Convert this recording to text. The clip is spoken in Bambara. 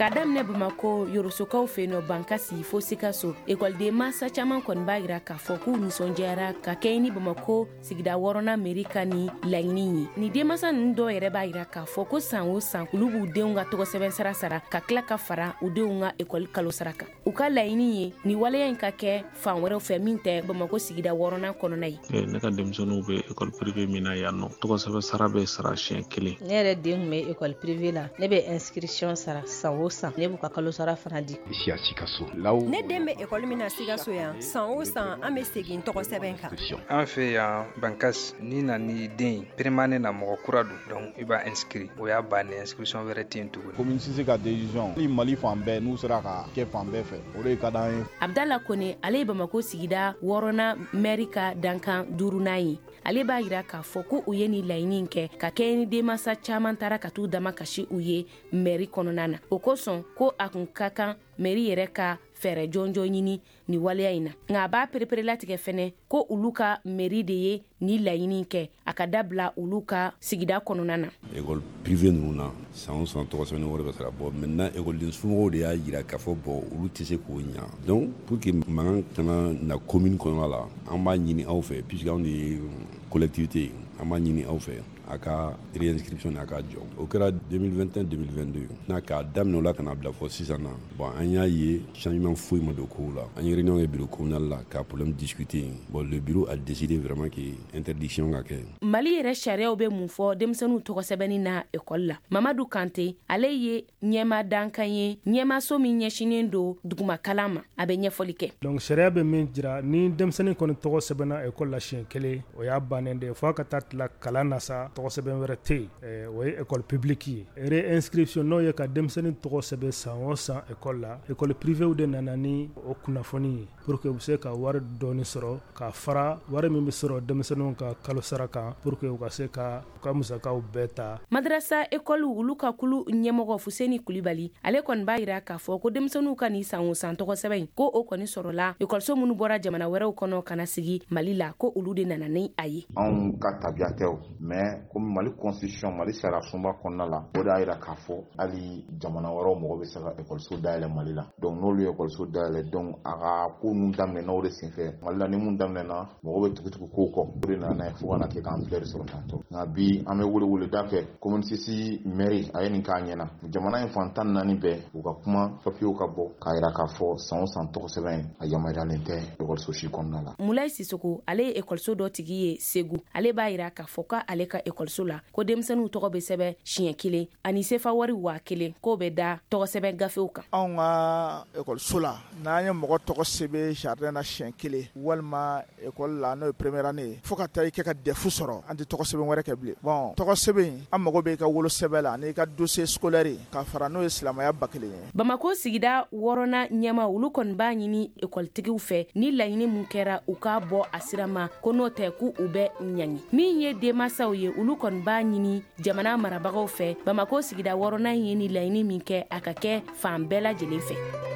Ka daminɛ Bamako Yorosokaw fɛ yen nɔ Bankasi fo Sikaso école masa caman kɔni b'a yira k'a fɔ k'u nisɔndiyara ka kɛɲɛ ni Bamako sigida 6nan mairie ka ni laɲini ye. Ni denmasa ninnu dɔw yɛrɛ b'a yira k'a fɔ ko san o san olu b'u denw ka tɔgɔsɛbɛn sara sara ka tila ka fara u denw ka école kalo sara kan. U ka laɲini ye ni waleya in ka kɛ fan wɛrɛw fɛ min tɛ Bamako sigida 6nan kɔnɔna ye. Ne ka denmisɛnninw bɛ école privée min na yan nɔ tɔgɔsɛbɛn sara bɛ sara siɲɛ 1. Ne yɛrɛ den bɛ école privée la ne bɛ inscription sara san o san ne b'u ka kalo sara fana di. Ne den bɛ école min na Sikaso yan san o san an bɛ segin tɔgɔsɛbɛn kan. An fɛ yan Bankasi ni na ni den permanent na mɔgɔ kura don donc i b'a inscrit o y'a bannen inscription wɛrɛ tɛ yen tuguni. Commune se ka décision ni Mali fan bɛɛ n'u sera ka kɛ fan bɛɛ fɛ o de ka d'an ye. Abdalla Kone ale ye Bamako sigida 6nan maire ka dankan 5nan ye. Ale b'a yira k'a fɔ ko u ye ni laɲini kɛ ka kɛ ni denmasa caman taara ka t'u dama kasi u ye mairie kɔnɔna na. O kosɔn ko a kun ka kan mairie yɛrɛ ka fɛɛrɛ jɔnjɔn ɲini ni waleya in na. Nka a b'a pereperelatigɛ fɛnɛ ko olu ka mairie de ye ni laɲini kɛ a ka dabila olu ka sigida kɔnɔna na. École privée ninnu na san o san tɔgɔsɛbɛnni wɛrɛ bɛ sara bɔ maintenant écoleden somɔgɔw de y'a yira k'a fɔ bon olu tɛ se k'o ɲa donc pour que mankan kana na commune kɔnɔna la an b'a ɲini aw fɛ puisque anw de ye collectivité an b'a ɲini aw fɛ a ka réinscription n'a ka jɔ o kɛra 2021-2022 n'a k'a daminɛ o la ka na bila fɔ sisan na bon an y'a ye changement foyi ma don kow la an ye réunion kɛ bureau communal la ka problème discuter bon le bureau a décidé vraiment que interdiction ka kɛ. Mali yɛrɛ sariyaw bɛ mun fɔ denmisɛnninw tɔgɔsɛbɛnni na école la. Mamadu Kante ale ye ɲɛma dankan ye ɲɛmaso min ɲɛsinen don duguma kalan ma a bɛ ɲɛfɔli kɛ. Donc sariya bɛ min jira ni denmisɛnnin kɔni tɔgɔsɛbɛnna école la siɲɛ 1 o y'a bannen de fo ka taa tila kalan na sa tɔgɔsɛbɛn wɛrɛ tɛ yen o ye école publique ye réinscription n'o ye ka denmisɛnnin tɔgɔsɛbɛn san o san école la école privée de nana ni o kunnafoni ye pour que u bɛ se ka wari dɔɔni sɔrɔ ka fara wari min bɛ sɔrɔ denmisɛnninw ka kalo sara kan pour que u ka se ka u ka musakaw bɛɛ ta. Madrasa école olu ka kulu ɲɛmɔgɔ Fuseni Kulibali ale kɔni b'a yira k'a fɔ ko denmisɛnninw ka ni san o san tɔgɔsɛbɛn ko o kɔni sɔrɔla écoleso minnu bɔra jamana wɛrɛw kɔnɔ ka na sigi Mali la ko olu de nana ni a ye. Anw ka tabiya tɛ o mais comme Mali constitution Mali sariya sunba kɔnɔna la o de y'a yira k'a fɔ hali jamana wɛrɛw mɔgɔ bɛ se ka écoleso dayɛlɛ Mali la donc n'olu ye écoleso dayɛlɛ donc a ka ko ninnu daminɛna o de senfɛ Mali la ni mun daminɛna mɔgɔ bɛ tugu kow kɔ o de nana ye fo ka na kɛ k'an filɛ de sɔrɔ tantɔ nka bi an bɛ wele da kɛ commune sisi mairie a ye nin k'a ɲɛna jamana in fan 14 bɛɛ u ka kuma papiyew ka bɔ k'a yira k'a fɔ san o san tɔgɔsɛbɛn a yamaruyalen tɛ écoleso si kɔnɔna la. Mulayi Sisoko ale ye écoleso dɔ tigi ye Segu ale b'a yira k'a fɔ k'ale ka écoleso la ko denmisɛnninw tɔgɔ bɛ sɛbɛn siɲɛ 1 ani sefa wari 1000 k'o bɛ da tɔgɔsɛbɛn gafew kan. Anw ka écoleso la n'an ye mɔgɔ tɔgɔ sɛbɛn jardin na siɲɛ 1 walima école la n'o ye première année fo ka taa i kɛ ka defu sɔrɔ an tɛ tɔgɔ sɛbɛn wɛrɛ kɛ bilen. Bon tɔgɔ sɛbɛn an mago bɛ i ka wolo sɛbɛn la n'i ka dossier scolaire ka fara n'o ye silamɛya ba 1 ye. Bamako sigida 6nan ɲɛma olu kɔni b'a ɲini écoletigiw fɛ ni laɲini mun kɛra u k'a bɔ a sira ma ko n'o tɛ k'u bɛ ɲangi min ye denmasaw ye olu kɔni b'a ɲini jamana marabagaw fɛ Bamako sigida 6nan ye ni laɲini min kɛ a ka kɛ fan bɛɛ lajɛlen fɛ.